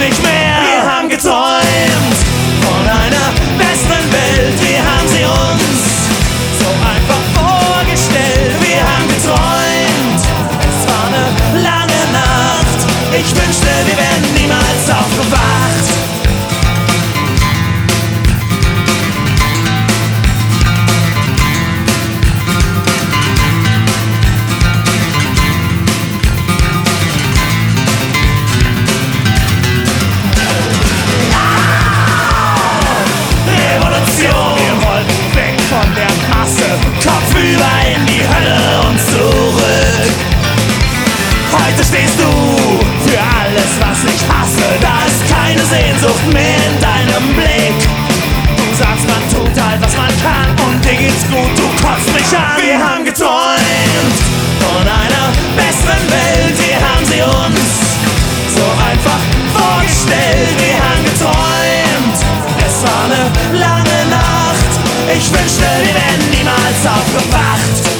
nicht mehr. Wir haben geträumt von einer besseren Welt. Wir haben sie uns so einfach vorgestellt. Wir haben geträumt, es war eine lange Nacht. Ich wünschte, wir wären niemals aufgewacht. Wir wollten weg von der Masse, kopfüber in die Hölle und zurück. Heute stehst du für alles, was ich hasse. Da ist keine Sehnsucht mehr in deinem Blick. Du sagst, man tut halt, was man kann und dir geht's gut, du kotzt mich an. Wir haben geträumt von einer besseren Welt. Wir haben sie uns so einfach vorgestellt. Wir haben geträumt, es war eine lange Nacht. Ich wünschte, wir wären niemals aufgewacht.